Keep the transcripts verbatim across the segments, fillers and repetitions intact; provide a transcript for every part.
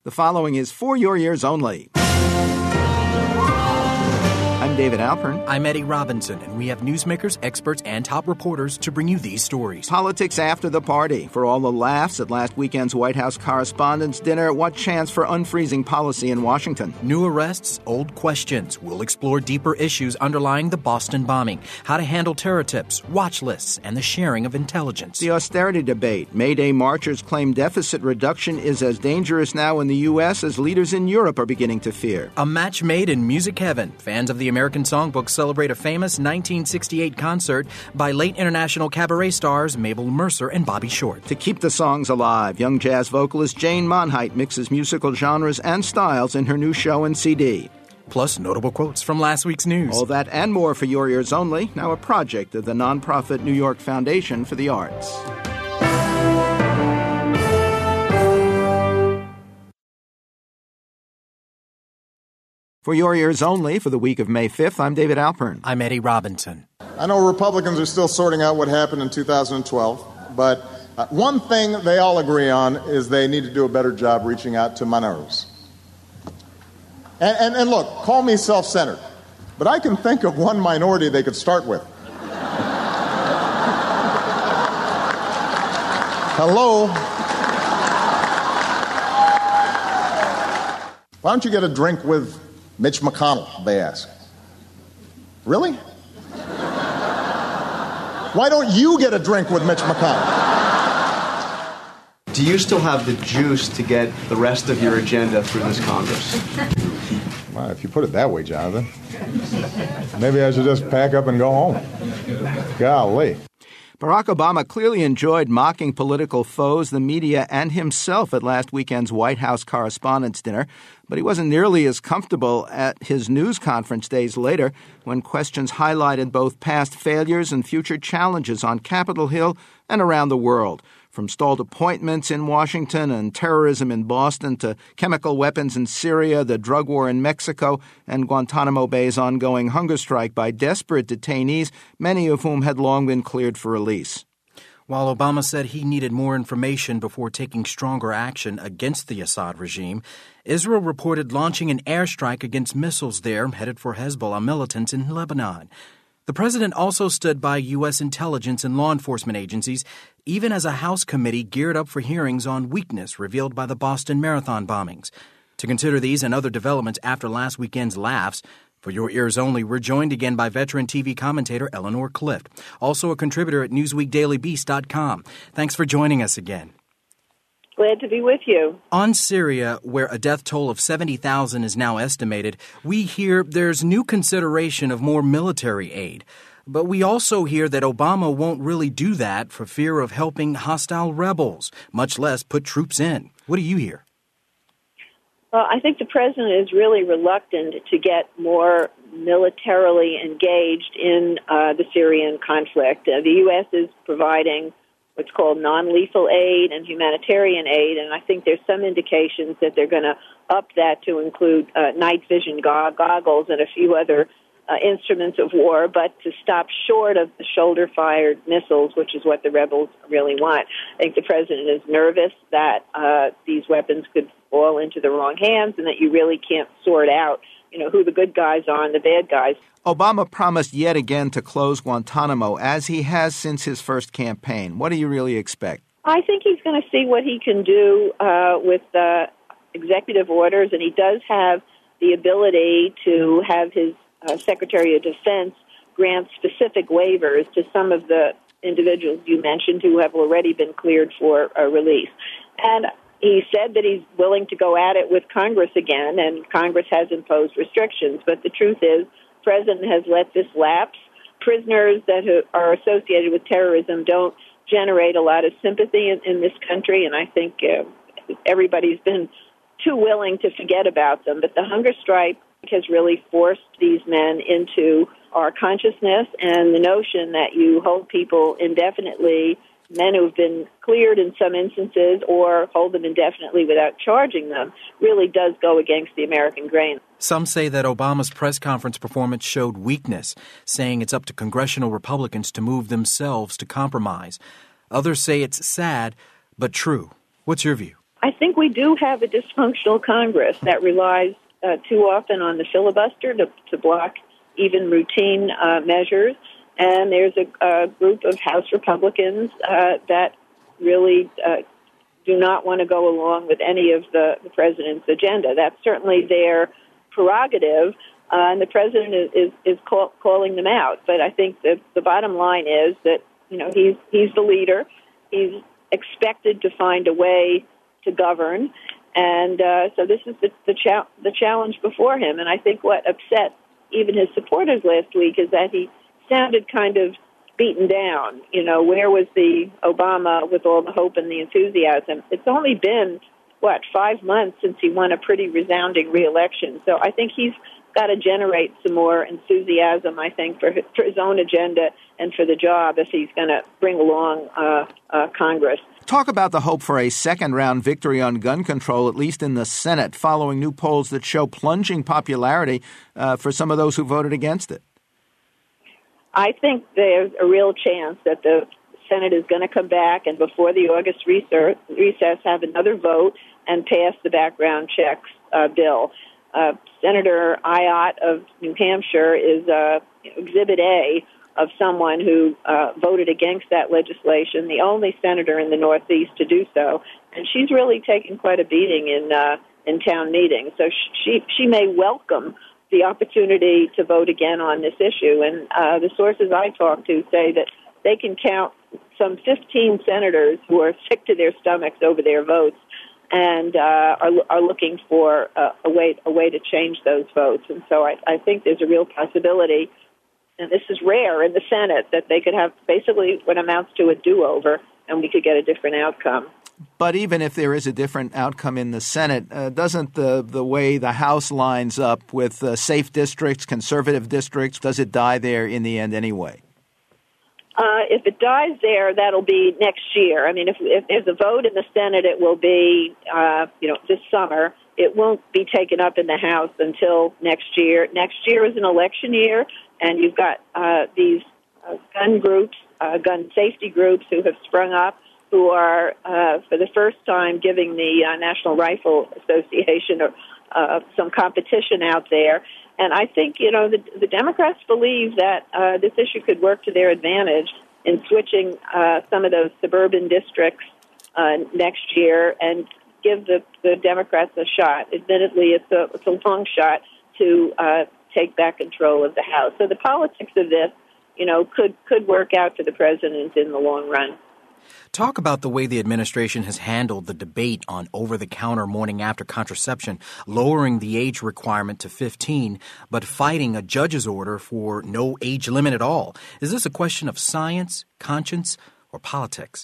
The following is For Your Ears Only. I'm David Alpern. I'm Eddie Robinson, and we have newsmakers, experts, and top reporters to bring you these stories. Politics after the party. For all the laughs at last weekend's White House Correspondents' Dinner, what chance for unfreezing policy in Washington? New arrests, old questions. We'll explore deeper issues underlying the Boston bombing, how to handle terror tips, watch lists, and the sharing of intelligence. The austerity debate. May Day marchers claim deficit reduction is as dangerous now in the U S as leaders in Europe are beginning to fear. A match made in music heaven. Fans of the American Songbook celebrate a famous nineteen sixty-eight concert by late international cabaret stars Mabel Mercer and Bobby Short. To keep the songs alive, young jazz vocalist Jane Monheit mixes musical genres and styles in her new show and C D. Plus notable quotes from last week's news. All that and more for Your Ears Only, now a project of the nonprofit New York Foundation for the Arts. For Your Ears Only for the week of May fifth, I'm David Alpern. I'm Eddie Robinson. I know Republicans are still sorting out what happened in two thousand twelve, but uh, one thing they all agree on is they need to do a better job reaching out to minorities. And, and, and look, call me self-centered, but I can think of one minority they could start with. Hello? Why don't you get a drink with Mitch McConnell, they ask. Really? Why don't you get a drink with Mitch McConnell? Do you still have the juice to get the rest of your agenda through this Congress? Well, if you put it that way, Jonathan, maybe I should just pack up and go home. Golly. Barack Obama clearly enjoyed mocking political foes, the media, and himself at last weekend's White House Correspondents' Dinner, but he wasn't nearly as comfortable at his news conference days later when questions highlighted both past failures and future challenges on Capitol Hill and around the world. From stalled appointments in Washington and terrorism in Boston to chemical weapons in Syria, the drug war in Mexico, and Guantanamo Bay's ongoing hunger strike by desperate detainees, many of whom had long been cleared for release. While Obama said he needed more information before taking stronger action against the Assad regime, Israel reported launching an airstrike against missiles there headed for Hezbollah militants in Lebanon. The president also stood by U S intelligence and law enforcement agencies, even as a House committee geared up for hearings on weakness revealed by the Boston Marathon bombings. To consider these and other developments after last weekend's laughs, For Your Ears Only, we're joined again by veteran T V commentator Eleanor Clift, also a contributor at Newsweek Daily Beast dot com. Thanks for joining us again. Glad to be with you. On Syria, where a death toll of seventy thousand is now estimated, we hear there's new consideration of more military aid. But we also hear that Obama won't really do that for fear of helping hostile rebels, much less put troops in. What do you hear? Well, I think the president is really reluctant to get more militarily engaged in uh, the Syrian conflict. Uh, the U S is providing what's called non-lethal aid and humanitarian aid, and I think there's some indications that they're going to up that to include uh, night vision go- goggles and a few other uh, instruments of war, but to stop short of the shoulder-fired missiles, which is what the rebels really want. I think the president is nervous that uh, these weapons could fall into the wrong hands and that you really can't sort out, you know, who the good guys are and the bad guys. Obama promised yet again to close Guantanamo, as he has since his first campaign. What do you really expect? I think he's going to see what he can do uh, with uh, executive orders, and he does have the ability to have his uh, Secretary of Defense grant specific waivers to some of the individuals you mentioned who have already been cleared for a release. And he said that he's willing to go at it with Congress again, and Congress has imposed restrictions. But the truth is, the president has let this lapse. Prisoners that are associated with terrorism don't generate a lot of sympathy in, in this country, and I think uh, everybody's been too willing to forget about them. But the hunger strike has really forced these men into our consciousness, and the notion that you hold people indefinitely, men who have been cleared in some instances, or hold them indefinitely without charging them, really does go against the American grain. Some say that Obama's press conference performance showed weakness, saying it's up to congressional Republicans to move themselves to compromise. Others say it's sad, but true. What's your view? I think we do have a dysfunctional Congress that relies uh, too often on the filibuster to, to block even routine uh, measures. And there's a, a group of House Republicans uh, that really uh, do not want to go along with any of the, the president's agenda. That's certainly their prerogative, uh, and the president is, is, is call, calling them out. But I think that the bottom line is that, you know, he's he's the leader. He's expected to find a way to govern, and uh, so this is the the, cha- the challenge before him. And I think what upset even his supporters last week is that he sounded kind of beaten down. You know, where was the Obama with all the hope and the enthusiasm? It's only been, what, five months since he won a pretty resounding reelection. So I think he's got to generate some more enthusiasm, I think, for his, for his own agenda and for the job if he's going to bring along uh, uh, Congress. Talk about the hope for a second-round victory on gun control, at least in the Senate, following new polls that show plunging popularity uh, for some of those who voted against it. I think there's a real chance that the Senate is going to come back and before the August recess have another vote and pass the background checks uh, bill. Uh, Senator Ayotte of New Hampshire is uh, Exhibit A of someone who uh, voted against that legislation, the only senator in the Northeast to do so, and she's really taken quite a beating in uh, in town meetings. So she she may welcome the opportunity to vote again on this issue. And uh, the sources I talk to say that they can count some fifteen senators who are sick to their stomachs over their votes and uh, are, are looking for a, a way a way to change those votes. And so I, I think there's a real possibility, and this is rare in the Senate, that they could have basically what amounts to a do-over, and we could get a different outcome. But even if there is a different outcome in the Senate, uh, doesn't the, the way the House lines up with uh, safe districts, conservative districts, does it die there in the end anyway? Uh, if it dies there, that'll be next year. I mean, if, if there's a vote in the Senate, it will be, uh, you know, this summer. It won't be taken up in the House until next year. Next year is an election year, and you've got uh, these uh, gun groups, uh, gun safety groups who have sprung up, who are, uh, for the first time, giving the uh, National Rifle Association uh, some competition out there. And I think, you know, the, the Democrats believe that uh, this issue could work to their advantage in switching uh, some of those suburban districts uh, next year and give the, the Democrats a shot. Admittedly, it's a, it's a long shot to uh, take back control of the House. So the politics of this, you know, could, could work out for the president in the long run. Talk about the way the administration has handled the debate on over-the-counter morning-after contraception, lowering the age requirement to fifteen, but fighting a judge's order for no age limit at all. Is this a question of science, conscience, or politics?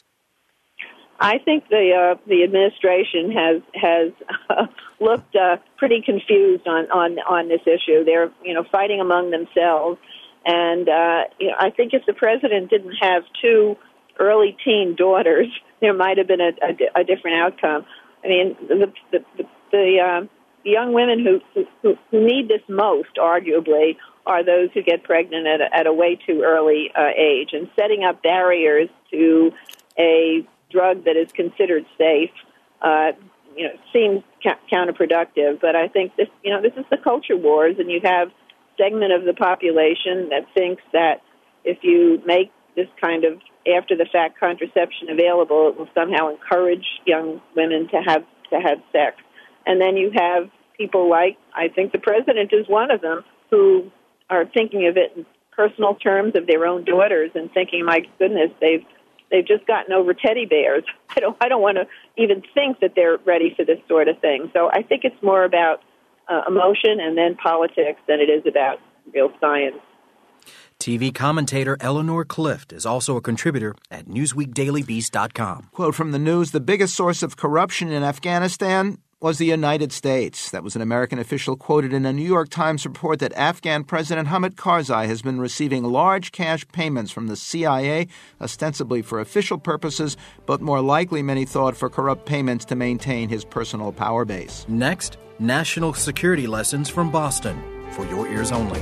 I think the uh, the administration has has uh, looked uh, pretty confused on, on, on this issue. They're you know fighting among themselves, and uh, you know, I think if the president didn't have two early teen daughters, there might have been a, a, a different outcome. I mean, the the, the, the um, young women who, who who need this most, arguably, are those who get pregnant at a, at a way too early uh, age, and setting up barriers to a drug that is considered safe, uh, you know, seems ca- counterproductive. But I think this, you know, this is the culture wars, and you have a segment of the population that thinks that if you make this kind of after-the-fact contraception available, it will somehow encourage young women to have to have sex. And then you have people like, I think the president is one of them, who are thinking of it in personal terms of their own daughters and thinking, my goodness, they've they've just gotten over teddy bears. I don't I don't want to even think that they're ready for this sort of thing. So I think it's more about uh, emotion and then politics than it is about real science. T V commentator Eleanor Clift is also a contributor at Newsweek Daily Beast dot com. Quote from the news, the biggest source of corruption in Afghanistan was the United States. That was an American official quoted in a New York Times report that Afghan President Hamid Karzai has been receiving large cash payments from the C I A, ostensibly for official purposes, but more likely, many thought, for corrupt payments to maintain his personal power base. Next, national security lessons from Boston, for your ears only.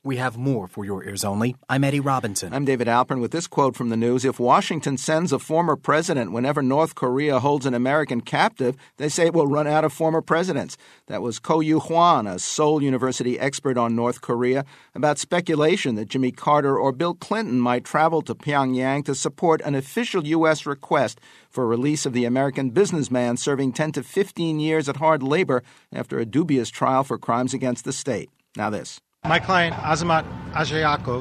We have more for your ears only. I'm Eddie Robinson. I'm David Alpern with this quote from the news. If Washington sends a former president whenever North Korea holds an American captive, they say it will run out of former presidents. That was Ko Yu Hwan, a Seoul University expert on North Korea, about speculation that Jimmy Carter or Bill Clinton might travel to Pyongyang to support an official U S request for release of the American businessman serving ten to fifteen years at hard labor after a dubious trial for crimes against the state. Now this. My client, Azamat Ajayakov,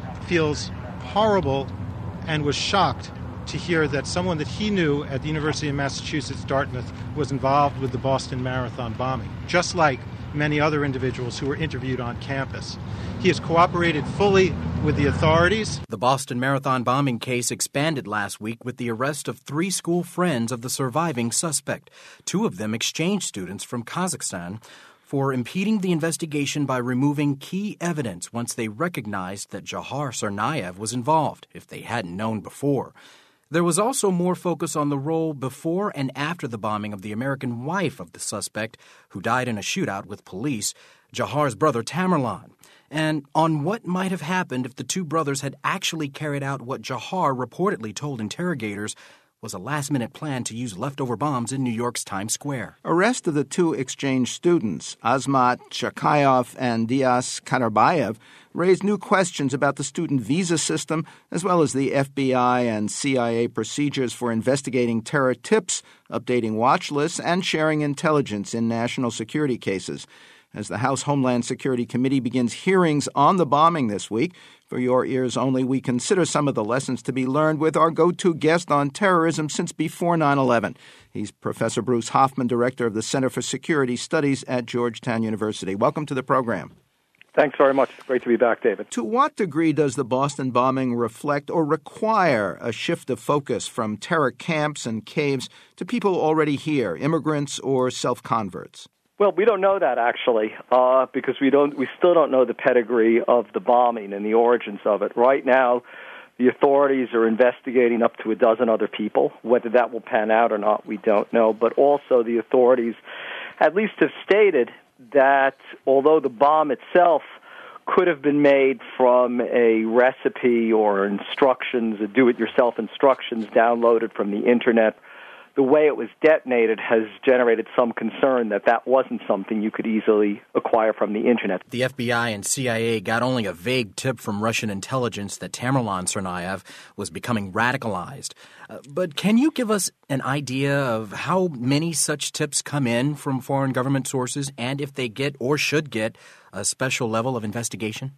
feels horrible and was shocked to hear that someone that he knew at the University of Massachusetts, Dartmouth, was involved with the Boston Marathon bombing, just like many other individuals who were interviewed on campus. He has cooperated fully with the authorities. The Boston Marathon bombing case expanded last week with the arrest of three school friends of the surviving suspect, two of them exchange students from Kazakhstan, for impeding the investigation by removing key evidence once they recognized that Jahar Tsarnaev was involved, if they hadn't known before. There was also more focus on the role before and after the bombing of the American wife of the suspect, who died in a shootout with police, Jahar's brother Tamerlan, and on what might have happened if the two brothers had actually carried out what Jahar reportedly told interrogators was a last-minute plan to use leftover bombs in New York's Times Square. Arrest of the two exchange students, Azmat Chakayov and Dias Kanarbayev, raised new questions about the student visa system, as well as the F B I and C I A procedures for investigating terror tips, updating watch lists, and sharing intelligence in national security cases. As the House Homeland Security Committee begins hearings on the bombing this week, for your ears only, we consider some of the lessons to be learned with our go-to guest on terrorism since before nine eleven. He's Professor Bruce Hoffman, Director of the Center for Security Studies at Georgetown University. Welcome to the program. Thanks very much. It's great to be back, David. To what degree does the Boston bombing reflect or require a shift of focus from terror camps and caves to people already here, immigrants or self-converts? Well, we don't know that, actually, uh, because we don't. We still don't know the pedigree of the bombing and the origins of it. Right now, the authorities are investigating up to a dozen other people. Whether that will pan out or not, we don't know. But also the authorities at least have stated that although the bomb itself could have been made from a recipe or instructions, a do-it-yourself instructions downloaded from the Internet, the way it was detonated has generated some concern that that wasn't something you could easily acquire from the Internet. The F B I and C I A got only a vague tip from Russian intelligence that Tamerlan Tsarnaev was becoming radicalized. Uh, but can you give us an idea of how many such tips come in from foreign government sources and if they get or should get a special level of investigation?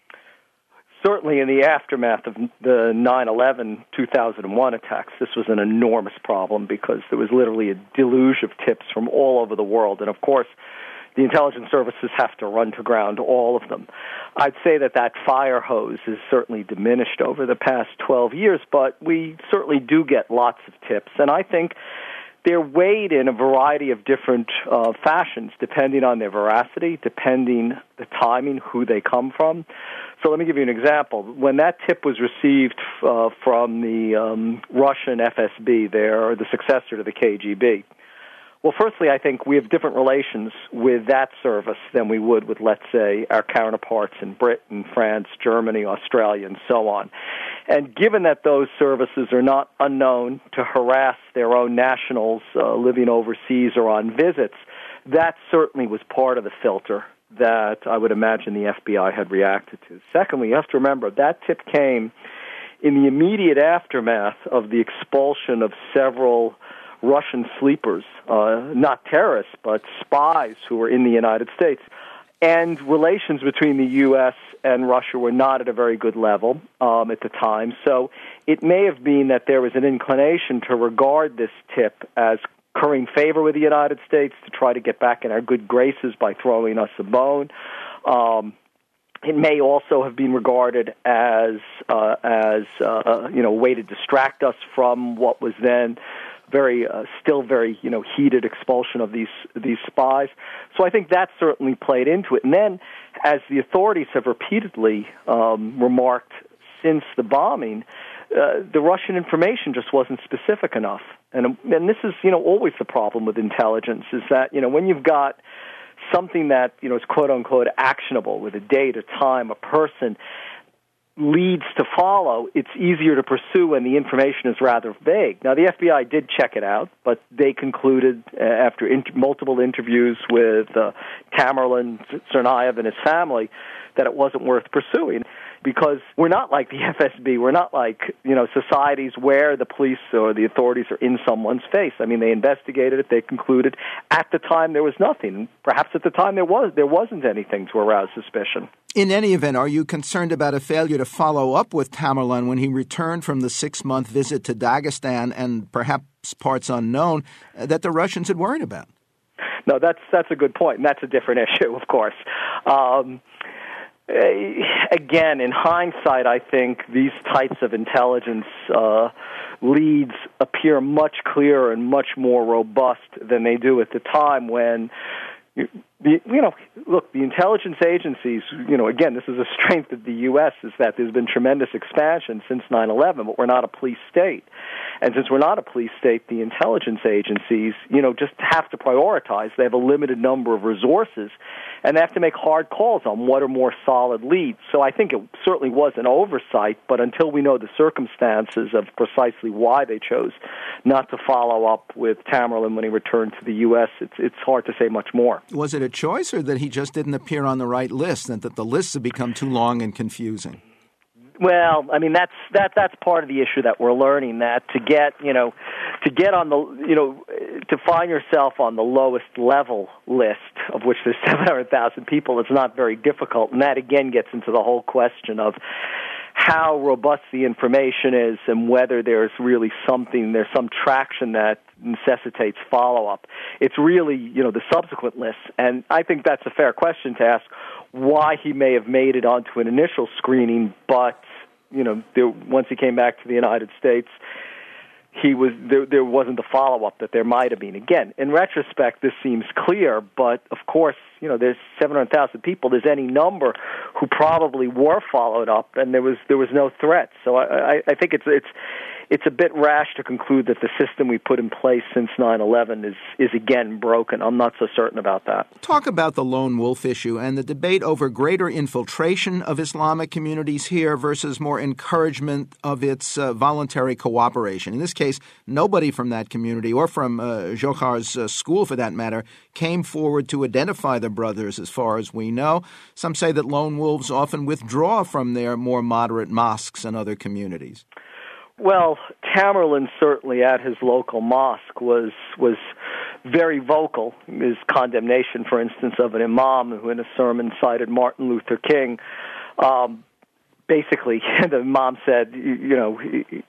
Certainly in the aftermath of the nine eleven two thousand one attacks, this was an enormous problem because there was literally a deluge of tips from all over the world. And, of course, the intelligence services have to run to ground all of them. I'd say that that fire hose is certainly diminished over the past twelve years, but we certainly do get lots of tips. And I think they're weighed in a variety of different uh, fashions, depending on their veracity, depending the timing, who they come from. So let me give you an example. When that tip was received uh, from the um, Russian F S B, they're the successor to the K G B. Well, firstly, I think we have different relations with that service than we would with, let's say, our counterparts in Britain, France, Germany, Australia, and so on. And given that those services are not unknown to harass their own nationals uh, living overseas or on visits, that certainly was part of the filter that I would imagine the F B I had reacted to. Secondly, you have to remember that tip came in the immediate aftermath of the expulsion of several Russian sleepers, uh, not terrorists, but spies who were in the United States. And relations between the U S and Russia were not at a very good level um, at the time. So it may have been that there was an inclination to regard this tip as currying favor with the United States, to try to get back in our good graces by throwing us a bone. Um, it may also have been regarded as, uh, as uh, you know, a way to distract us from what was then very, uh, still very, you know, heated expulsion of these these spies. So I think that certainly played into it. And then, as the authorities have repeatedly um, remarked since the bombing, uh, the Russian information just wasn't specific enough. And and this is, you know, always the problem with intelligence, is that, you know, when you've got something that, you know, is quote-unquote actionable with a date, a time, a person, leads to follow, it's easier to pursue when the information is rather vague. Now, the F B I did check it out, but they concluded uh, after inter- multiple interviews with uh, Tamerlan Tsarnaev and his family that it wasn't worth pursuing, because we're not like the F S B. We're not like, you know, societies where the police or the authorities are in someone's face. I mean, they investigated it. They concluded at the time there was nothing. Perhaps at the time there was there wasn't anything to arouse suspicion. In any event, are you concerned about a failure to follow up with Tamerlan when he returned from the six-month visit to Dagestan and perhaps parts unknown uh, that the Russians had worried about? No, that's that's a good point, and that's a different issue, of course. Um, again, in hindsight, I think these types of intelligence uh, leads appear much clearer and much more robust than they do at the time when, you, you know, look, the intelligence agencies, you know, again, this is a strength of the U S, is that there's been tremendous expansion since nine eleven, but we're not a police state. And since we're not a police state, the intelligence agencies, you know, just have to prioritize. They have a limited number of resources, and they have to make hard calls on what are more solid leads. So I think it certainly was an oversight, but until we know the circumstances of precisely why they chose not to follow up with Tamerlan when he returned to the U S, it's, it's hard to say much more. Was it a choice, or that he just didn't appear on the right list and that the lists have become too long and confusing? Well, I mean, that's that that's part of the issue that we're learning, that to get, you know, to get on the, you know, to find yourself on the lowest level list, of which there's seven hundred thousand people, it's not very difficult. And that, again, gets into the whole question of how robust the information is and whether there's really something, there's some traction that necessitates follow-up. It's really, you know, the subsequent lists. And I think that's a fair question to ask, why he may have made it onto an initial screening, but, you know, there, once he came back to the United States, he was there, there wasn't the follow-up that there might have been. Again, in retrospect, this seems clear, but, of course, you know, there's seven hundred thousand people. There's any number who probably were followed up, and there was there was no threat. So I, I, I think it's it's it's a bit rash to conclude that the system we put in place since nine eleven is, is again broken. I'm not so certain about that. Talk about the lone wolf issue and the debate over greater infiltration of Islamic communities here versus more encouragement of its uh, voluntary cooperation. In this case, nobody from that community or from uh, Dzhokhar's uh, school, for that matter, came forward to identify the brothers as far as we know. Some say that lone wolves often withdraw from their more moderate mosques and other communities. Well, Tamerlan certainly at his local mosque was was very vocal. His condemnation, for instance, of an imam who in a sermon cited Martin Luther King. Um, basically, the imam said, you know,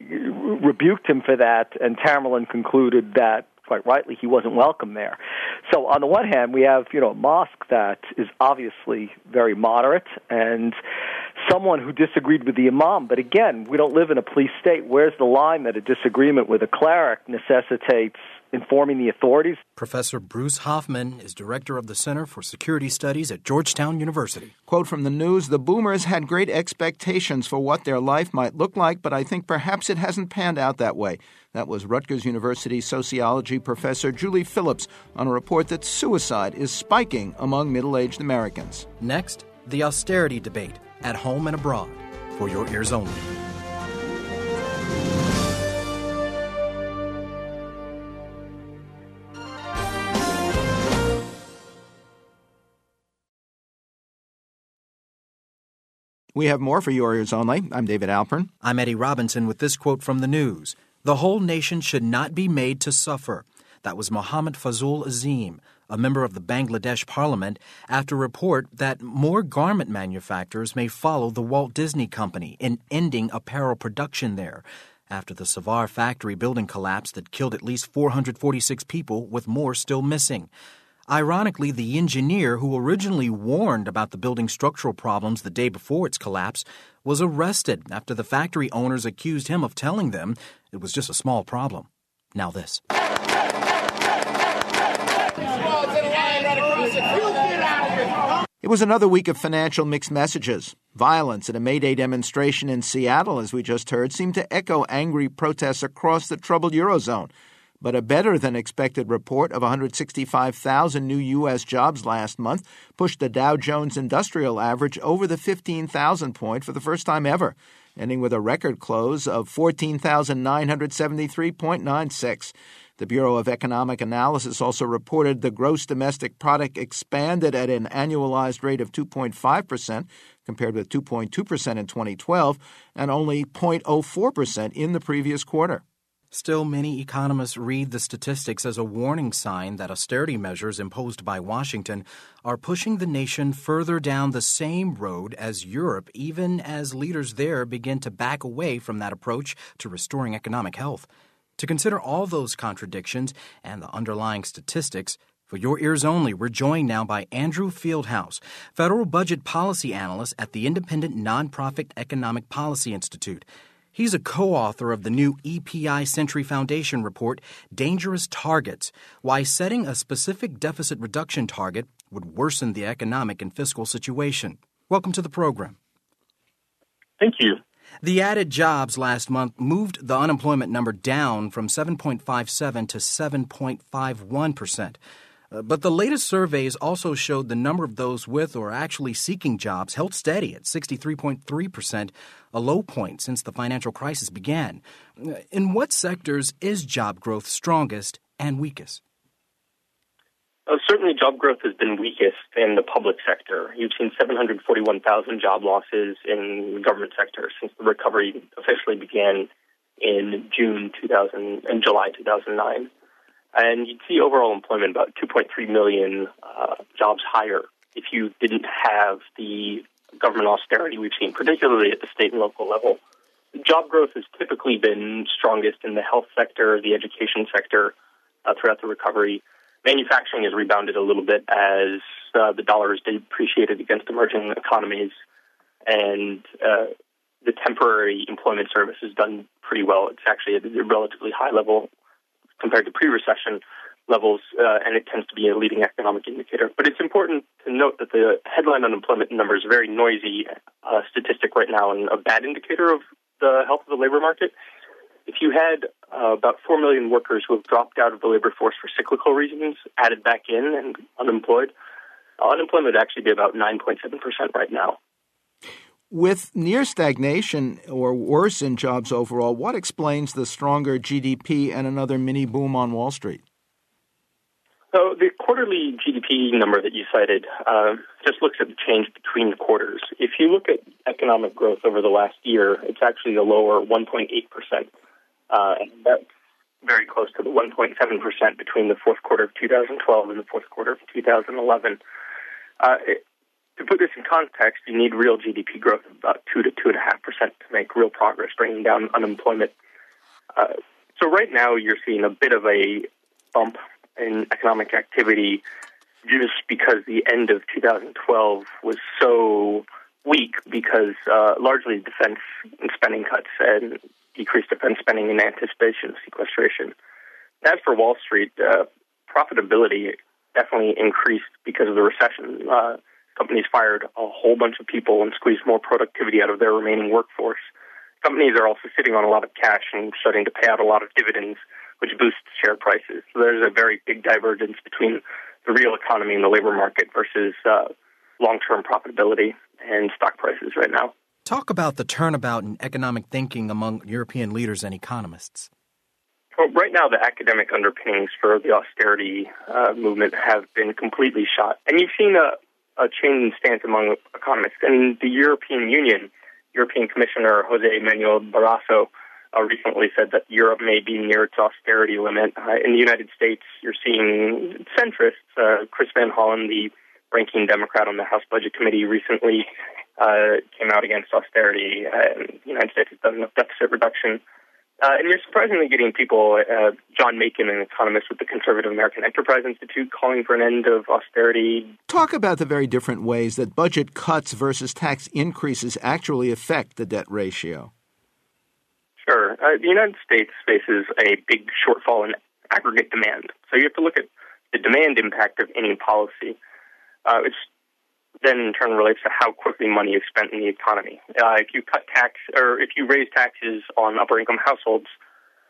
rebuked him for that, and Tamerlan concluded that, quite rightly, he wasn't welcome there. So on the one hand, we have, you know, a mosque that is obviously very moderate and someone who disagreed with the imam. But again, we don't live in a police state. Where's the line that a disagreement with a cleric necessitates informing the authorities? Professor Bruce Hoffman is director of the Center for Security Studies at Georgetown University. Quote from the news, "The boomers had great expectations for what their life might look like, but I think perhaps it hasn't panned out that way." That was Rutgers University sociology professor Julie Phillips on a report that suicide is spiking among middle-aged Americans. Next, the austerity debate at home and abroad, for your ears only. We have more for your ears only. I'm David Alpern. I'm Eddie Robinson with this quote from the news. "The whole nation should not be made to suffer." That was Mohammad Fazul Azim, a member of the Bangladesh parliament, after a report that more garment manufacturers may follow the Walt Disney Company in ending apparel production there, after the Savar factory building collapse that killed at least four hundred forty-six people, with more still missing. Ironically, the engineer who originally warned about the building's structural problems the day before its collapse was arrested after the factory owners accused him of telling them it was just a small problem. Now this. It was another week of financial mixed messages. Violence at a May Day demonstration in Seattle, as we just heard, seemed to echo angry protests across the troubled Eurozone. But a better-than-expected report of one hundred sixty-five thousand new U S jobs last month pushed the Dow Jones Industrial Average over the fifteen thousand point for the first time ever, ending with a record close of fourteen thousand nine hundred seventy-three point nine six. The Bureau of Economic Analysis also reported the gross domestic product expanded at an annualized rate of two point five percent, compared with two point two percent in twenty twelve and only zero point zero four percent in the previous quarter. Still, many economists read the statistics as a warning sign that austerity measures imposed by Washington are pushing the nation further down the same road as Europe, even as leaders there begin to back away from that approach to restoring economic health. To consider all those contradictions and the underlying statistics, for your ears only, we're joined now by Andrew Fieldhouse, Federal Budget Policy Analyst at the independent nonprofit Economic Policy Institute. He's a co-author of the new E P I Century Foundation report, Dangerous Targets, Why Setting a Specific Deficit Reduction Target Would Worsen the Economic and Fiscal Situation. Welcome to the program. Thank you. The added jobs last month moved the unemployment number down from seven point five seven to seven point five one percent. Uh, but the latest surveys also showed the number of those with or actually seeking jobs held steady at sixty-three point three percent, a low point since the financial crisis began. In what sectors is job growth strongest and weakest? Uh, certainly job growth has been weakest in the public sector. You've seen seven hundred forty-one thousand job losses in the government sector since the recovery officially began in June two thousand and July two thousand nine. And you'd see overall employment about two point three million uh, jobs higher if you didn't have the government austerity we've seen, particularly at the state and local level. Job growth has typically been strongest in the health sector, the education sector uh, throughout the recovery. Manufacturing has rebounded a little bit as uh, the dollar has depreciated against emerging economies, and uh, the temporary employment service has done pretty well. It's actually at a relatively high level compared to pre-recession levels, uh, and it tends to be a leading economic indicator. But it's important to note that the headline unemployment number is a very noisy uh, statistic right now and a bad indicator of the health of the labor market. If you had uh, about four million workers who have dropped out of the labor force for cyclical reasons, added back in and unemployed, uh, unemployment would actually be about nine point seven percent right now. With near stagnation or worse in jobs overall, what explains the stronger G D P and another mini boom on Wall Street? So the quarterly G D P number that you cited uh, just looks at the change between quarters. If you look at economic growth over the last year, it's actually a lower one point eight percent. Uh, and that's very close to the one point seven percent between the fourth quarter of two thousand twelve and the fourth quarter of two thousand eleven. Uh, it, to put this in context, you need real G D P growth of about two to two point five percent to make real progress, bringing down unemployment. Uh, so right now you're seeing a bit of a bump in economic activity just because the end of two thousand twelve was so weak because uh, largely defense and spending cuts and decreased defense spending in anticipation of sequestration. As for Wall Street, uh, profitability definitely increased because of the recession. Uh, companies fired a whole bunch of people and squeezed more productivity out of their remaining workforce. Companies are also sitting on a lot of cash and starting to pay out a lot of dividends, which boosts share prices. So there's a very big divergence between the real economy and the labor market versus uh, long-term profitability and stock prices right now. Talk about the turnabout in economic thinking among European leaders and economists. Well, right now, the academic underpinnings for the austerity uh, movement have been completely shot. And you've seen a, a change in stance among economists. And the European Union, European Commissioner Jose Manuel Barroso, uh, recently said that Europe may be near its austerity limit. Uh, in the United States, you're seeing centrists. Uh, Chris Van Hollen, the ranking Democrat on the House Budget Committee, recently uh, came out against austerity. Uh, and the United States has done enough deficit reduction. Uh, and you're surprisingly getting people, uh, John Makin, an economist with the Conservative American Enterprise Institute, calling for an end of austerity. Talk about the very different ways that budget cuts versus tax increases actually affect the debt ratio. Sure. Uh, the United States faces a big shortfall in aggregate demand. So you have to look at the demand impact of any policy. Uh, it's then in turn relates to how quickly money is spent in the economy. Uh, if you cut tax or if you raise taxes on upper income households,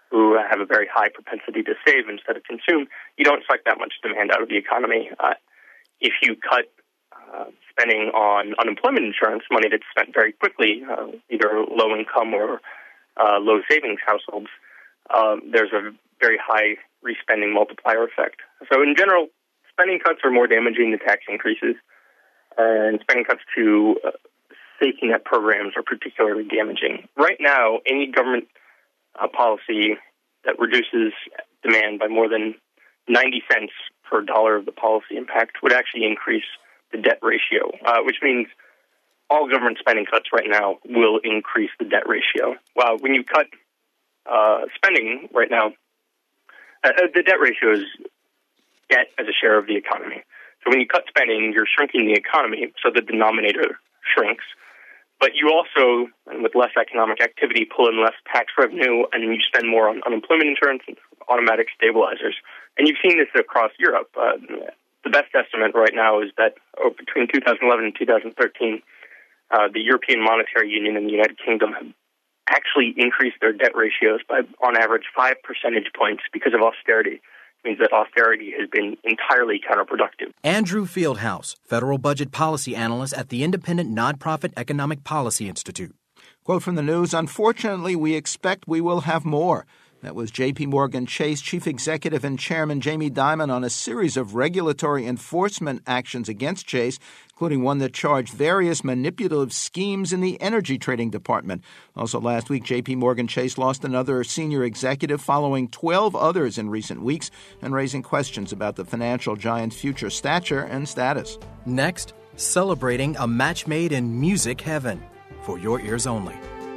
who have a very high propensity to save instead of consume, you don't suck that much demand out of the economy. Uh, if you cut uh, spending on unemployment insurance, money that's spent very quickly, uh, either low-income or uh, low-savings households, um, there's a very high respending multiplier effect. So in general, spending cuts are more damaging than tax increases, and spending cuts to uh, safety net programs are particularly damaging. Right now, any government uh, policy that reduces demand by more than ninety cents per dollar of the policy impact would actually increase the debt ratio, uh, which means all government spending cuts right now will increase the debt ratio. Well, when you cut uh, spending right now, uh, the debt ratio is debt as a share of the economy. So when you cut spending, you're shrinking the economy, so the denominator shrinks. But you also, and with less economic activity, pull in less tax revenue, and you spend more on unemployment insurance and automatic stabilizers. And you've seen this across Europe. Uh, the best estimate right now is that oh, between two thousand eleven and two thousand thirteen, uh, the European Monetary Union and the United Kingdom have actually increased their debt ratios by, on average, five percentage points because of austerity. It means that austerity has been entirely counterproductive. Andrew Fieldhouse, federal budget policy analyst at the independent nonprofit Economic Policy Institute. Quote from the news, "Unfortunately, we expect we will have more." That was J P. Morgan Chase Chief Executive and Chairman Jamie Dimon on a series of regulatory enforcement actions against Chase, including one that charged various manipulative schemes in the energy trading department. Also last week, J P. Morgan Chase lost another senior executive following twelve others in recent weeks and raising questions about the financial giant's future stature and status. Next, celebrating a match made in music heaven. For your ears only.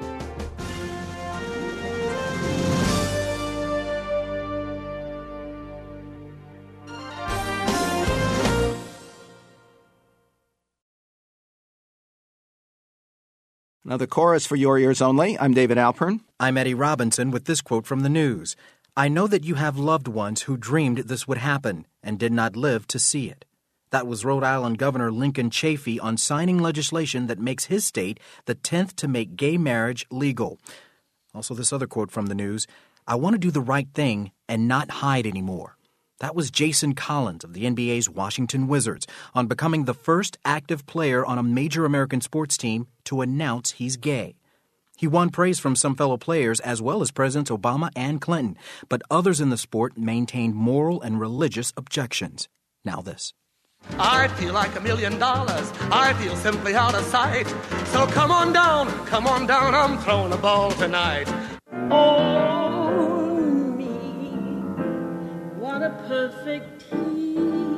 Now the chorus for your ears only. I'm David Alpern. I'm Eddie Robinson with this quote from the news. "I know that you have loved ones who dreamed this would happen and did not live to see it." That was Rhode Island Governor Lincoln Chafee on signing legislation that makes his state the tenth to make gay marriage legal. Also this other quote from the news, "I want to do the right thing and not hide anymore." That was Jason Collins of the N B A's Washington Wizards on becoming the first active player on a major American sports team to announce he's gay. He won praise from some fellow players as well as Presidents Obama and Clinton, but others in the sport maintained moral and religious objections. Now this. I feel like a million dollars. I feel simply out of sight. So come on down, come on down, I'm throwing a ball tonight. Oh, me, what a perfect he.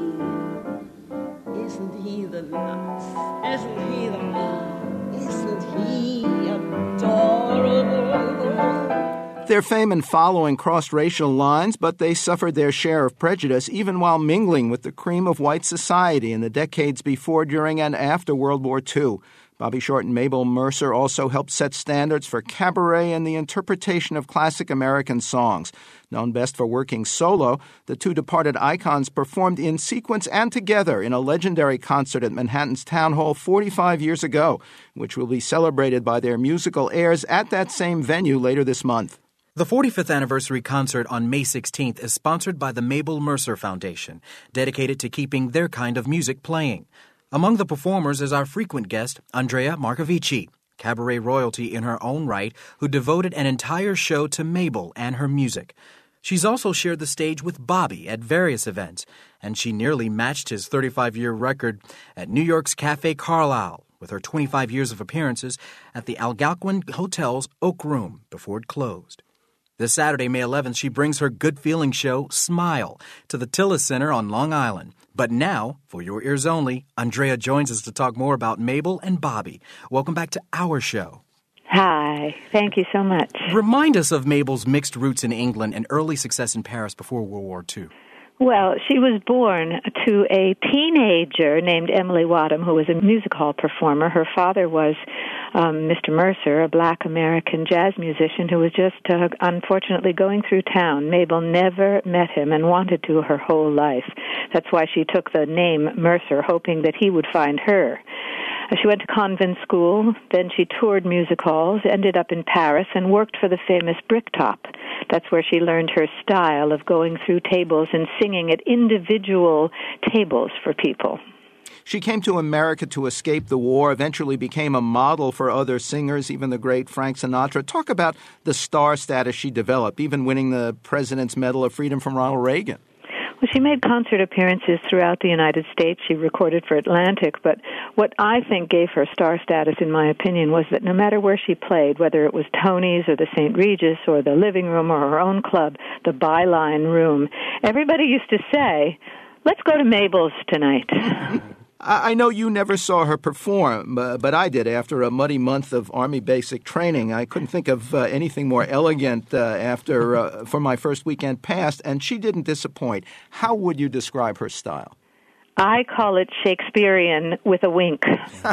Isn't he the nuts? Isn't he the love? Isn't he adorable? Their fame and following crossed racial lines, but they suffered their share of prejudice even while mingling with the cream of white society in the decades before, during, and after World War Two. Bobby Short and Mabel Mercer also helped set standards for cabaret and the interpretation of classic American songs. Known best for working solo, the two departed icons performed in sequence and together in a legendary concert at Manhattan's Town Hall forty-five years ago, which will be celebrated by their musical airs at that same venue later this month. The forty-fifth anniversary concert on May sixteenth is sponsored by the Mabel Mercer Foundation, dedicated to keeping their kind of music playing. Among the performers is our frequent guest, Andrea Marcovici, cabaret royalty in her own right, who devoted an entire show to Mabel and her music. She's also shared the stage with Bobby at various events, and she nearly matched his thirty-five-year record at New York's Café Carlyle with her twenty-five years of appearances at the Algonquin Hotel's Oak Room before it closed. This Saturday, May eleventh, she brings her good-feeling show, Smile, to the Tillis Center on Long Island. But now, for your ears only, Andrea joins us to talk more about Mabel and Bobby. Welcome back to our show. Hi. Thank you so much. Remind us of Mabel's mixed roots in England and early success in Paris before World War Two. Well, she was born to a teenager named Emily Wadham, who was a music hall performer. Her father was um, Mister Mercer, a black American jazz musician who was just uh, unfortunately going through town. Mabel never met him and wanted to her whole life. That's why she took the name Mercer, hoping that he would find her. She went to convent school, then she toured music halls, ended up in Paris, and worked for the famous Bricktop. That's where she learned her style of going through tables and singing at individual tables for people. She came to America to escape the war, eventually became a model for other singers, even the great Frank Sinatra. Talk about the star status she developed, even winning the President's Medal of Freedom from Ronald Reagan. Well, she made concert appearances throughout the United States. She recorded for Atlantic. But what I think gave her star status, in my opinion, was that no matter where she played, whether it was Tony's or the Saint Regis or the Living Room or her own club, the Byline Room, everybody used to say, "Let's go to Mabel's tonight." I know you never saw her perform, uh, but I did after a muddy month of Army basic training. I couldn't think of uh, anything more elegant uh, after uh, for my first weekend past, and she didn't disappoint. How would you describe her style? I call it Shakespearean with a wink.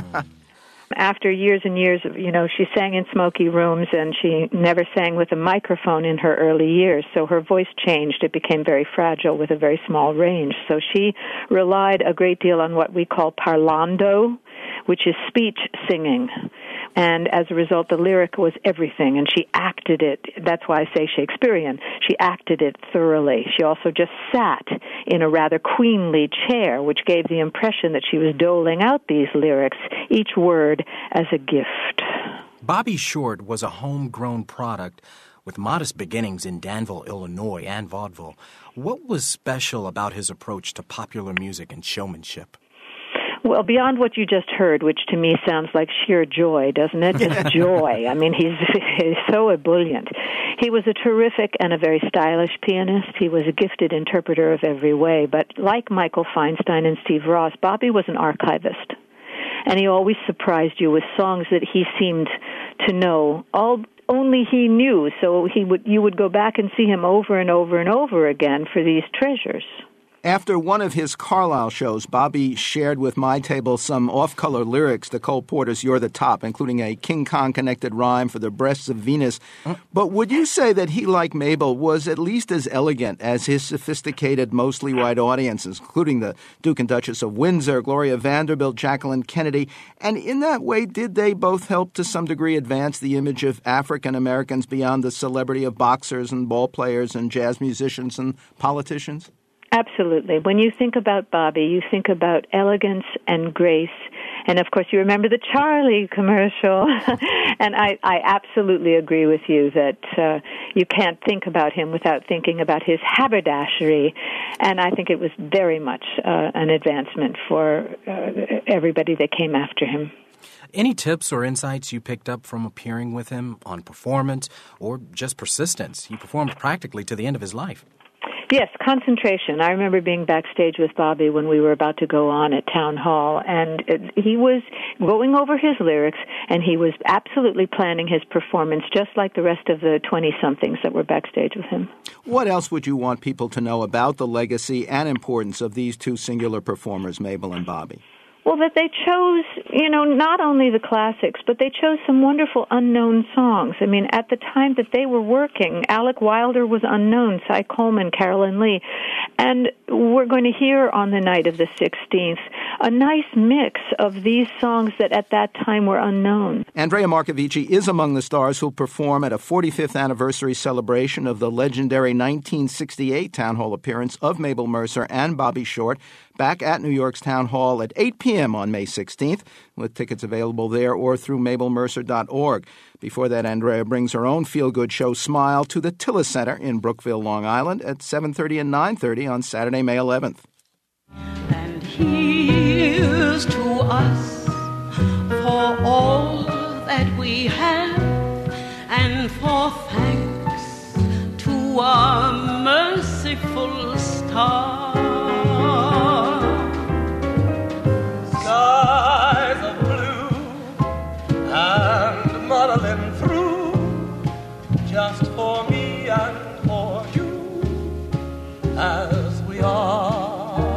After years and years of, you know, she sang in smoky rooms, and she never sang with a microphone in her early years, so her voice changed. It became very fragile with a very small range. So she relied a great deal on what we call parlando, which is speech singing. And as a result, the lyric was everything, and she acted it. That's why I say Shakespearean. She acted it thoroughly. She also just sat in a rather queenly chair, which gave the impression that she was doling out these lyrics, each word as a gift. Bobby Short was a homegrown product with modest beginnings in Danville, Illinois, and vaudeville. What was special about his approach to popular music and showmanship? Well, beyond what you just heard, which to me sounds like sheer joy, doesn't it? Just joy. I mean, he's, he's so ebullient. He was a terrific and a very stylish pianist. He was a gifted interpreter of every way. But like Michael Feinstein and Steve Ross, Bobby was an archivist. And he always surprised you with songs that he seemed to know all only he knew. So he would you would go back and see him over and over and over again for these treasures. After one of his Carlisle shows, Bobby shared with my table some off-color lyrics to Cole Porter's You're the Top, including a King Kong-connected rhyme for the breasts of Venus. But would you say that he, like Mabel, was at least as elegant as his sophisticated, mostly white audiences, including the Duke and Duchess of Windsor, Gloria Vanderbilt, Jacqueline Kennedy? And in that way, did they both help to some degree advance the image of African Americans beyond the celebrity of boxers and ball players and jazz musicians and politicians? Absolutely. When you think about Bobby, you think about elegance and grace. And, of course, you remember the Charlie commercial. And I, I absolutely agree with you that uh, you can't think about him without thinking about his haberdashery. And I think it was very much uh, an advancement for uh, everybody that came after him. Any tips or insights you picked up from appearing with him on performance or just persistence? He performed practically to the end of his life. Yes, concentration. I remember being backstage with Bobby when we were about to go on at Town Hall, and it, he was going over his lyrics, and he was absolutely planning his performance, just like the rest of the twenty-somethings that were backstage with him. What else would you want people to know about the legacy and importance of these two singular performers, Mabel and Bobby? Well, that they chose, you know, not only the classics, but they chose some wonderful unknown songs. I mean, at the time that they were working, Alec Wilder was unknown, Cy Coleman, Carolyn Lee. And we're going to hear on the night of the sixteenth a nice mix of these songs that at that time were unknown. Andrea Marcovici is among the stars who'll perform at a forty-fifth anniversary celebration of the legendary nineteen sixty-eight Town Hall appearance of Mabel Mercer and Bobby Short, back at New York's Town Hall at eight p.m. on May sixteenth, with tickets available there or through mabel mercer dot org. Before that, Andrea brings her own feel-good show, Smile, to the Tillis Center in Brookville, Long Island at seven thirty and nine thirty on Saturday, May eleventh. And here's to us for all that we have, and for thanks to our merciful star. Skies of blue and muddling through, just for me and for you, as we are.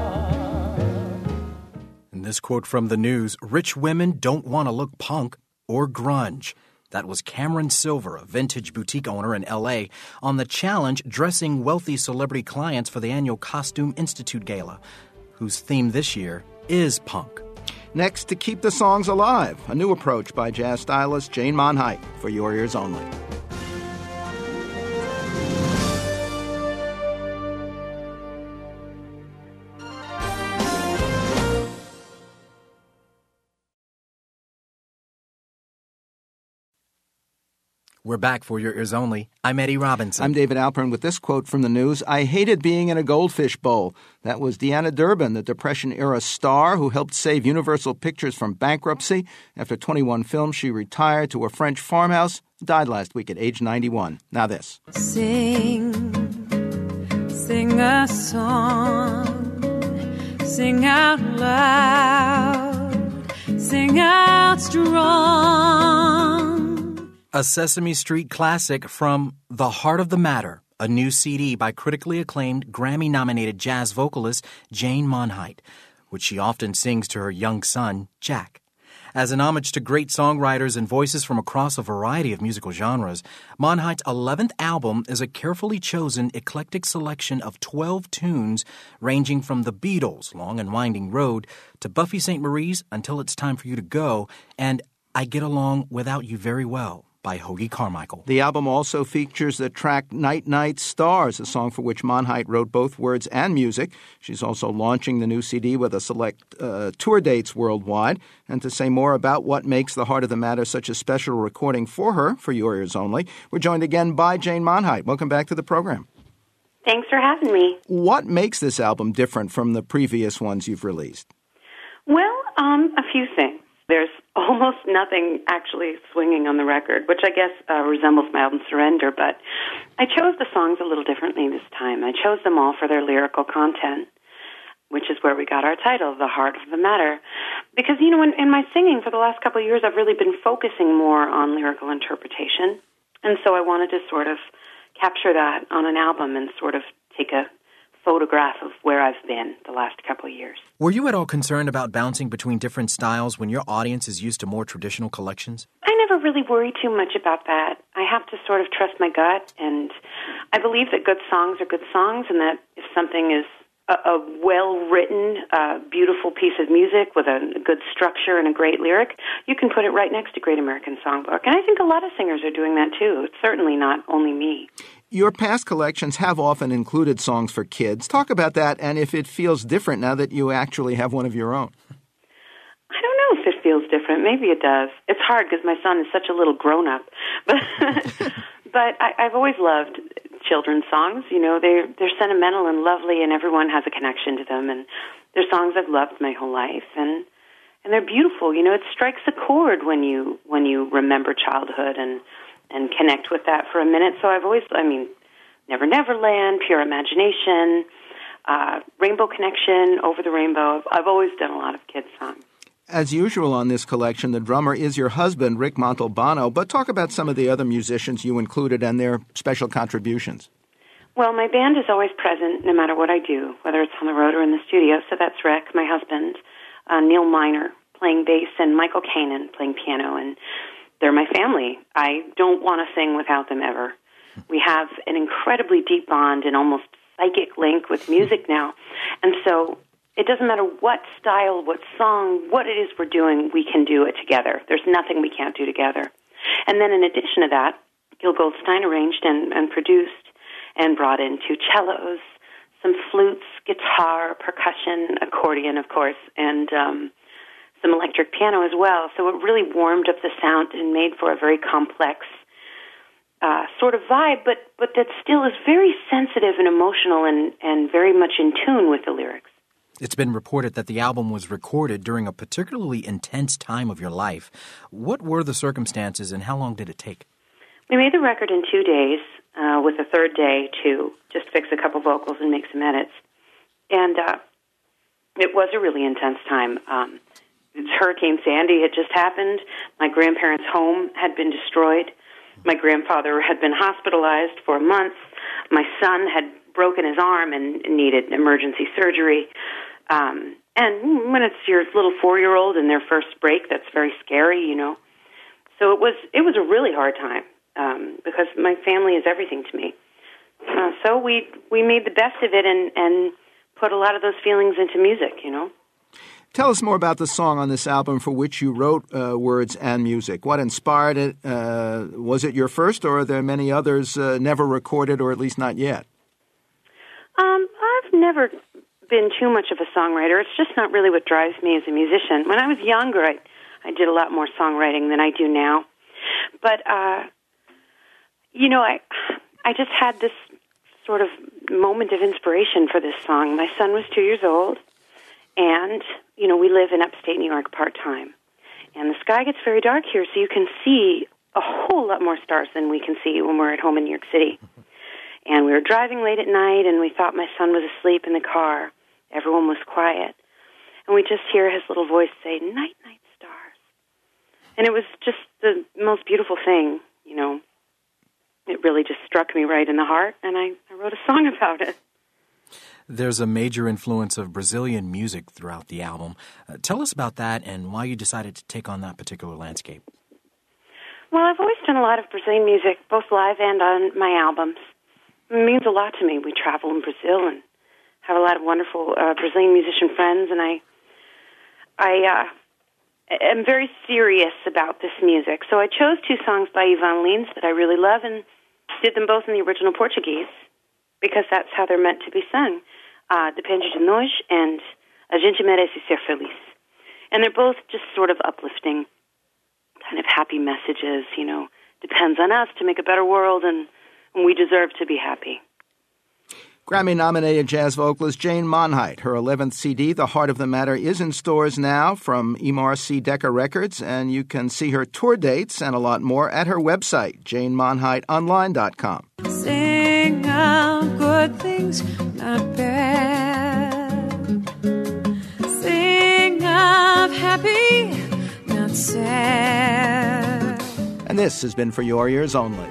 And this quote from the news: rich women don't want to look punk or grunge. That was Cameron Silver, a vintage boutique owner in L A, on the challenge dressing wealthy celebrity clients for the annual Costume Institute Gala, whose theme this year is punk. Next, To Keep the Songs Alive, a new approach by jazz stylist Jane Monheit, for your ears only. We're back for your ears only. I'm Eddie Robinson. I'm David Alpern with this quote from the news. I hated being in a goldfish bowl. That was Deanna Durbin, the Depression-era star who helped save Universal Pictures from bankruptcy. After twenty-one films, she retired to a French farmhouse, died last week at age ninety-one. Now this. Sing, sing a song, sing out loud, sing out strong. A Sesame Street classic from The Heart of the Matter, a new C D by critically acclaimed Grammy-nominated jazz vocalist Jane Monheit, which she often sings to her young son, Jack. As an homage to great songwriters and voices from across a variety of musical genres, Monheit's eleventh album is a carefully chosen, eclectic selection of twelve tunes ranging from The Beatles' Long and Winding Road to Buffy Sainte Marie's Until It's Time for You to Go and I Get Along Without You Very Well by Hoagy Carmichael. The album also features the track Night Night Stars, a song for which Monheit wrote both words and music. She's also launching the new C D with a select uh, tour dates worldwide. And to say more about what makes The Heart of the Matter such a special recording for her, for your ears only, we're joined again by Jane Monheit. Welcome back to the program. Thanks for having me. What makes this album different from the previous ones you've released? Well, um, a few things. There's almost nothing actually swinging on the record, which I guess uh, resembles my album Surrender, but I chose the songs a little differently this time. I chose them all for their lyrical content, which is where we got our title, The Heart of the Matter. Because, you know, in, in my singing for the last couple of years, I've really been focusing more on lyrical interpretation, and so I wanted to sort of capture that on an album and sort of take a photograph of where I've been the last couple of years. Were you at all concerned about bouncing between different styles when your audience is used to more traditional collections? I never really worry too much about that. I have to sort of trust my gut, and I believe that good songs are good songs, and that if something is a, a well-written, uh, beautiful piece of music with a good structure and a great lyric, you can put it right next to Great American Songbook. And I think a lot of singers are doing that, too. It's certainly not only me. Your past collections have often included songs for kids. Talk about that and if it feels different now that you actually have one of your own. I don't know if it feels different. Maybe it does. It's hard because my son is such a little grown-up. But but I, I've always loved children's songs. You know, they're, they're sentimental and lovely, and everyone has a connection to them. And they're songs I've loved my whole life. And and they're beautiful. You know, it strikes a chord when you when you remember childhood and and connect with that for a minute. So I've always, I mean, Never Never Land, Pure Imagination, uh, Rainbow Connection, Over the Rainbow. I've, I've always done a lot of kids' songs. As usual on this collection, the drummer is your husband, Rick Montalbano, but talk about some of the other musicians you included and their special contributions. Well, my band is always present no matter what I do, whether it's on the road or in the studio. So that's Rick, my husband, uh, Neil Miner playing bass, and Michael Kanan playing piano, and they're my family. I don't want to sing without them ever. We have an incredibly deep bond and almost psychic link with music now. And so it doesn't matter what style, what song, what it is we're doing, we can do it together. There's nothing we can't do together. And then in addition to that, Gil Goldstein arranged and, and produced and brought in two cellos, some flutes, guitar, percussion, accordion, of course, and um, some electric piano as well. So it really warmed up the sound and made for a very complex uh, sort of vibe, but, but that still is very sensitive and emotional and, and very much in tune with the lyrics. It's been reported that the album was recorded during a particularly intense time of your life. What were the circumstances and how long did it take? We made the record in two days, uh, with a third day to just fix a couple vocals and make some edits. And uh, it was a really intense time. Um, Hurricane Sandy had just happened. My grandparents' home had been destroyed. My grandfather had been hospitalized for months. My son had broken his arm and needed emergency surgery. Um, and when it's your little four-year-old in their first break, that's very scary, you know. So it was it was a really hard time um, because my family is everything to me. Uh, so we we made the best of it and, and put a lot of those feelings into music, you know. Tell us more about the song on this album for which you wrote uh, words and music. What inspired it? Uh, was it your first, or are there many others uh, never recorded, or at least not yet? Um, I've never been too much of a songwriter. It's just not really what drives me as a musician. When I was younger, I, I did a lot more songwriting than I do now. But, uh, you know, I, I just had this sort of moment of inspiration for this song. My son was two years old, and, you know, we live in upstate New York part-time. And the sky gets very dark here, so you can see a whole lot more stars than we can see when we're at home in New York City. And we were driving late at night, and we thought my son was asleep in the car. Everyone was quiet. And we just hear his little voice say, "Night, night, stars." And it was just the most beautiful thing, you know. It really just struck me right in the heart, and I, I wrote a song about it. There's a major influence of Brazilian music throughout the album. Uh, tell us about that and why you decided to take on that particular landscape. Well, I've always done a lot of Brazilian music, both live and on my albums. It means a lot to me. We travel in Brazil and have a lot of wonderful uh, Brazilian musician friends, and I, I uh, am very serious about this music. So I chose two songs by Ivan Lins that I really love and did them both in the original Portuguese because that's how they're meant to be sung. Uh, Depende de nós and A gente merece ser feliz. And they're both just sort of uplifting, kind of happy messages, you know, depends on us to make a better world, and we deserve to be happy. Grammy-nominated jazz vocalist Jane Monheit. Her eleventh C D, The Heart of the Matter, is in stores now from Emar C. Decker Records, and you can see her tour dates and a lot more at her website, jane monheit online dot com. Sing of good things, not bad. Sing of happy, not sad. And this has been For Your Ears Only.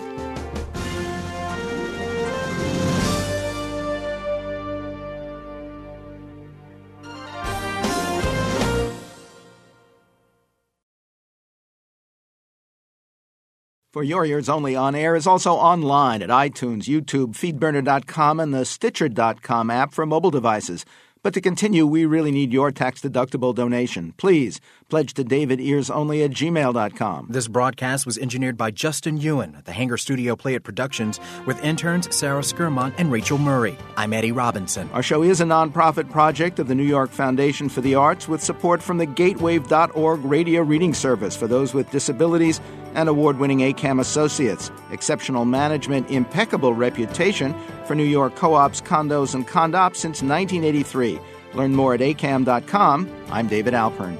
For Your Ears Only on air is also online at iTunes, YouTube, feedburner dot com, and the Stitcher dot com app for mobile devices. But to continue, we really need your tax-deductible donation. Please pledge to david ears only at gmail dot com. This broadcast was engineered by Justin Ewan at the Hanger Studio Play It Productions with interns Sarah Skirmont and Rachel Murray. I'm Eddie Robinson. Our show is a nonprofit project of the New York Foundation for the Arts with support from the gatewave dot org radio reading service for those with disabilities and award-winning A C A M associates. Exceptional management, impeccable reputation for New York co-ops, condos, and condops since nineteen eighty-three. Learn more at A C A M dot com. I'm David Alpern.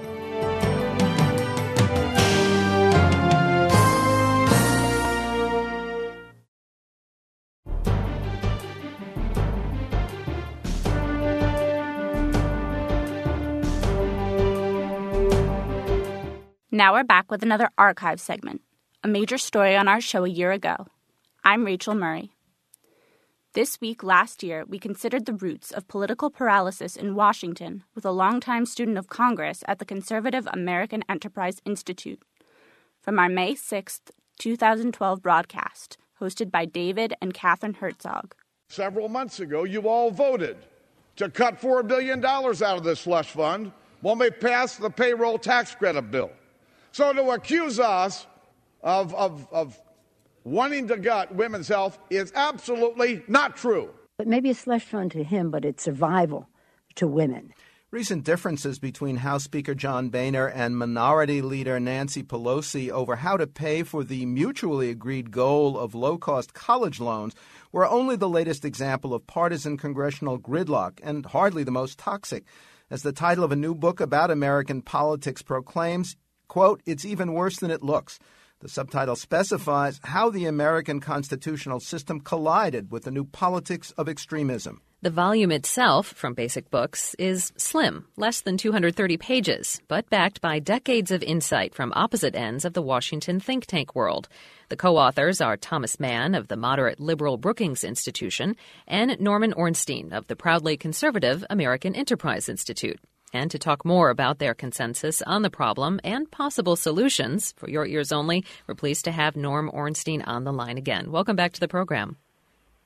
Now we're back with another archive segment, a major story on our show a year ago. I'm Rachel Murray. This week last year, we considered the roots of political paralysis in Washington with a longtime student of Congress at the Conservative American Enterprise Institute. From our May sixth, twenty twelve broadcast, hosted by David and Catherine Herzog. Several months ago, you all voted to cut four billion dollars out of this slush fund when we passed the payroll tax credit bill. So to accuse us of, of, of wanting to gut women's health is absolutely not true. But maybe a slush fund to him, but it's survival to women. Recent differences between House Speaker John Boehner and Minority Leader Nancy Pelosi over how to pay for the mutually agreed goal of low-cost college loans were only the latest example of partisan congressional gridlock and hardly the most toxic. As the title of a new book about American politics proclaims, quote, "It's even worse than it looks." The subtitle specifies how the American constitutional system collided with the new politics of extremism. The volume itself, from Basic Books, is slim, less than two hundred thirty pages, but backed by decades of insight from opposite ends of the Washington think tank world. The co-authors are Thomas Mann of the moderate liberal Brookings Institution and Norman Ornstein of the proudly conservative American Enterprise Institute. And to talk more about their consensus on the problem and possible solutions, for your ears only, we're pleased to have Norm Ornstein on the line again. Welcome back to the program.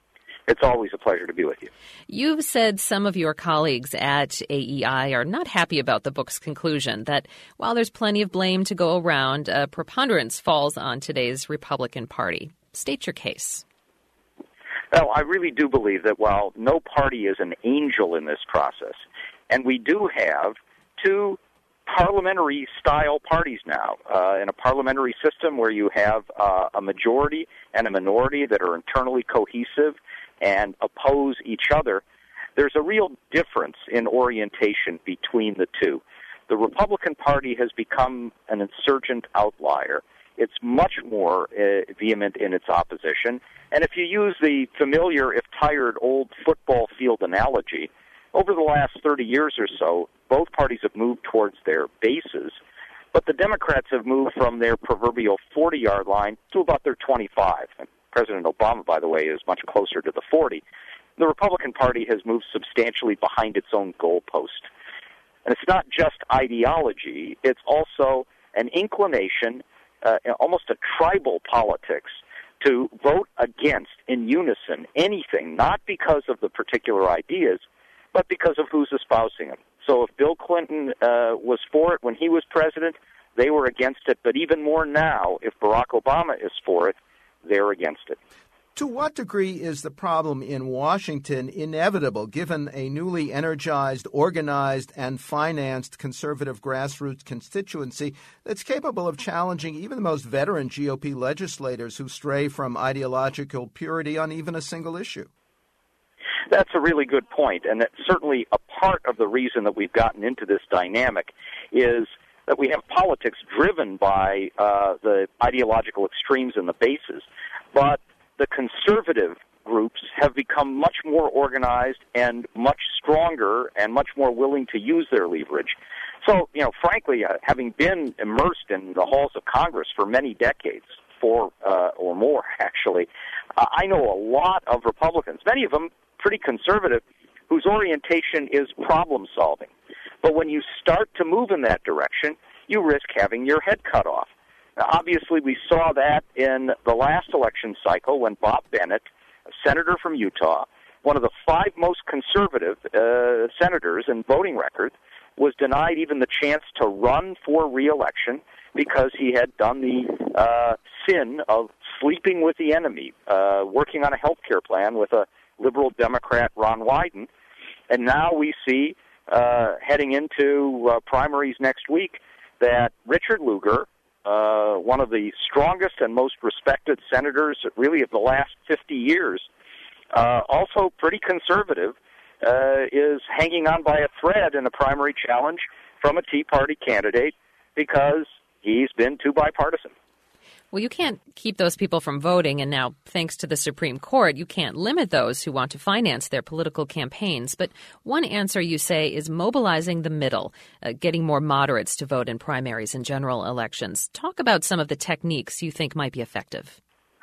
It's always a pleasure to be with you. You've said some of your colleagues at A E I are not happy about the book's conclusion that while there's plenty of blame to go around, a preponderance falls on today's Republican Party. State your case. Well, I really do believe that while no party is an angel in this process, and we do have two parliamentary-style parties now, uh, in a parliamentary system where you have uh, a majority and a minority that are internally cohesive and oppose each other, there's a real difference in orientation between the two. The Republican Party has become an insurgent outlier. It's much more uh, vehement in its opposition. And if you use the familiar, if tired, old football field analogy, over the last thirty years or so, both parties have moved towards their bases, but the Democrats have moved from their proverbial forty-yard line to about their twenty-five. And President Obama, by the way, is much closer to the forty. The Republican Party has moved substantially behind its own goalpost. And it's not just ideology, it's also an inclination, uh, almost a tribal politics, to vote against, in unison, anything, not because of the particular ideas, but because of who's espousing them. So if Bill Clinton uh, was for it when he was president, they were against it. But even more now, if Barack Obama is for it, they're against it. To what degree is the problem in Washington inevitable, given a newly energized, organized, and financed conservative grassroots constituency that's capable of challenging even the most veteran G O P legislators who stray from ideological purity on even a single issue? That's a really good point, and that's certainly a part of the reason that we've gotten into this dynamic is that we have politics driven by uh, the ideological extremes and the bases, but the conservative groups have become much more organized and much stronger and much more willing to use their leverage. So, you know, frankly, uh, having been immersed in the halls of Congress for many decades, four uh, or more actually, uh, I know a lot of Republicans, many of them pretty conservative, whose orientation is problem solving. But when you start to move in that direction, you risk having your head cut off. Now, obviously, we saw that in the last election cycle when Bob Bennett, a senator from Utah, one of the five most conservative uh, senators in voting record, was denied even the chance to run for re-election because he had done the uh, sin of sleeping with the enemy, uh, working on a health care plan with a liberal Democrat, Ron Wyden. And now we see, uh, heading into uh, primaries next week, that Richard Lugar, Uh, one of the strongest and most respected senators, really, of the last fifty years, uh, also pretty conservative, uh, is hanging on by a thread in a primary challenge from a Tea Party candidate because he's been too bipartisan. Well, you can't keep those people from voting, and now, thanks to the Supreme Court, you can't limit those who want to finance their political campaigns. But one answer, you say, is mobilizing the middle, uh, getting more moderates to vote in primaries and general elections. Talk about some of the techniques you think might be effective.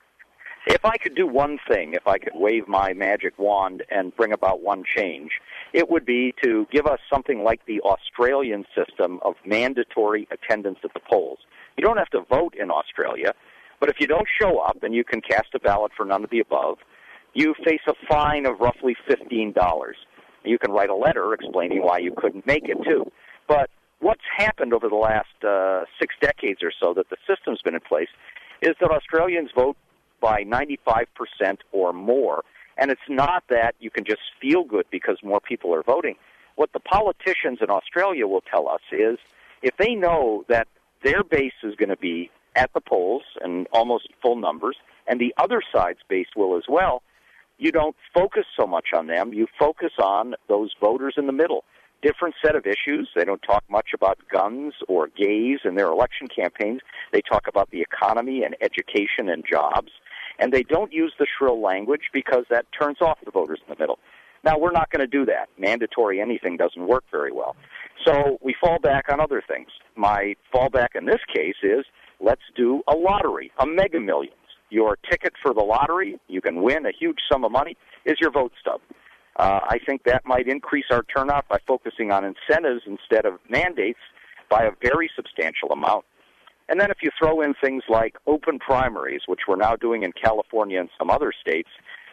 If I could do one thing, if I could wave my magic wand and bring about one change, it would be to give us something like the Australian system of mandatory attendance at the polls. You don't have to vote in Australia, but if you don't show up and you can cast a ballot for none of the above, you face a fine of roughly fifteen dollars. You can write a letter explaining why you couldn't make it, too. But what's happened over the last uh, six decades or so that the system's been in place is that Australians vote by ninety-five percent or more. And it's not that you can just feel good because more people are voting. What the politicians in Australia will tell us is if they know that their base is going to be at the polls in almost full numbers, and the other side's base will as well, you don't focus so much on them. You focus on those voters in the middle. Different set of issues. They don't talk much about guns or gays in their election campaigns. They talk about the economy and education and jobs. And they don't use the shrill language because that turns off the voters in the middle. Now, we're not going to do that. Mandatory anything doesn't work very well. So we fall back on other things. My fallback in this case is let's do a lottery, a mega millions. Your ticket for the lottery, you can win a huge sum of money, is your vote stub. Uh, I think that might increase our turnout by focusing on incentives instead of mandates by a very substantial amount. And then if you throw in things like open primaries, which we're now doing in California and some other states,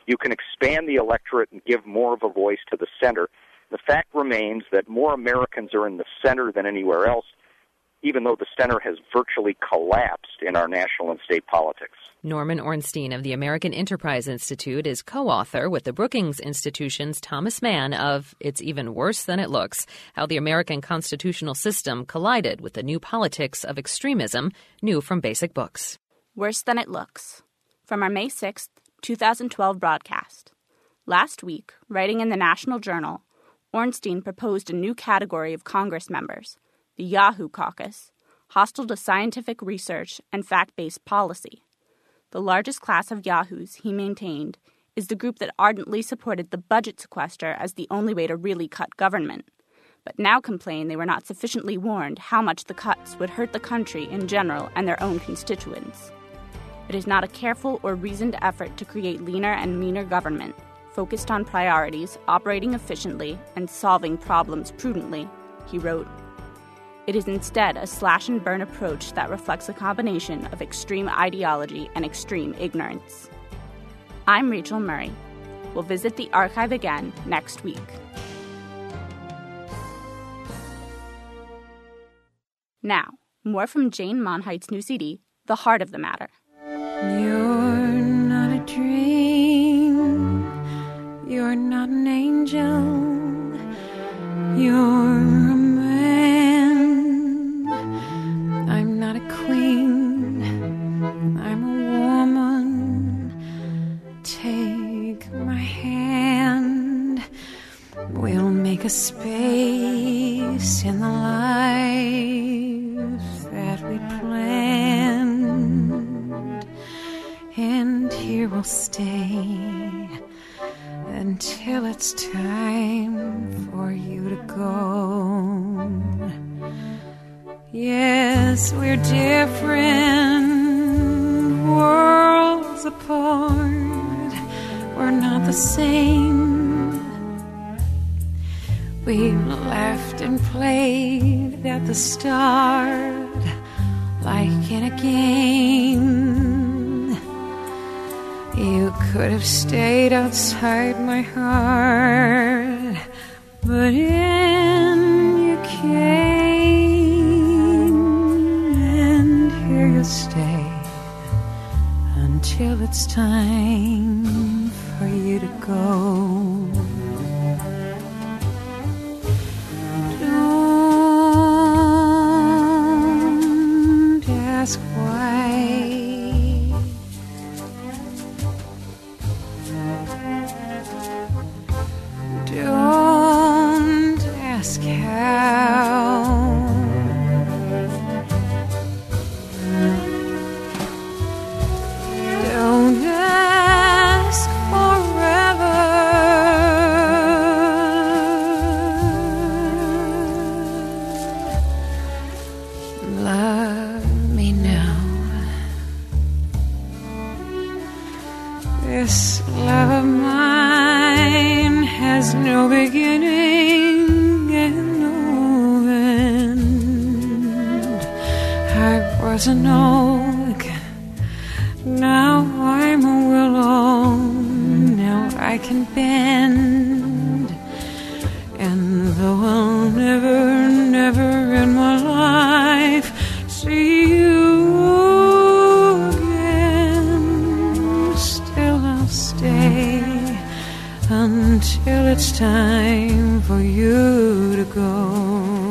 You can expand the electorate and give more of a voice to the center. The fact remains that more Americans are in the center than anywhere else, even though the center has virtually collapsed in our national and state politics. Norman Ornstein of the American Enterprise Institute is co-author with the Brookings Institution's Thomas Mann of It's Even Worse Than It Looks, How the American Constitutional System Collided with the New Politics of Extremism, new from Basic Books. Worse Than It Looks, from our May sixth, twenty twelve broadcast. Last week, writing in the National Journal, Ornstein proposed a new category of Congress members, the Yahoo Caucus, hostile to scientific research and fact-based policy. The largest class of yahoos, he maintained, is the group that ardently supported the budget sequester as the only way to really cut government, but now complain they were not sufficiently warned how much the cuts would hurt the country in general and their own constituents. It is not a careful or reasoned effort to create leaner and meaner government, focused on priorities, operating efficiently, and solving problems prudently, he wrote. It is instead a slash-and-burn approach that reflects a combination of extreme ideology and extreme ignorance. I'm Rachel Murray. We'll visit the archive again next week. Now, more from Jane Monheit's new C D, The Heart of the Matter. You're not a dream. You're not an angel. You're a man. I'm not a queen. I'm a woman. Take my hand. We'll make a space in the life that we planned. And here we'll stay until it's time for you to go. Yes, we're different worlds apart. We're not the same. We laughed and played at the start like in a game. You could have stayed outside my heart, but in you came, and here you stay until it's time for you to go. Don't ask why. Don't ask how. Don't ask forever. Love me now. This love of mine has no beginning and no end. I was an oak, now I'm a willow. Now I can bend, and though I'll never, never in my life see you again, still I'll stay until it's time for you to go.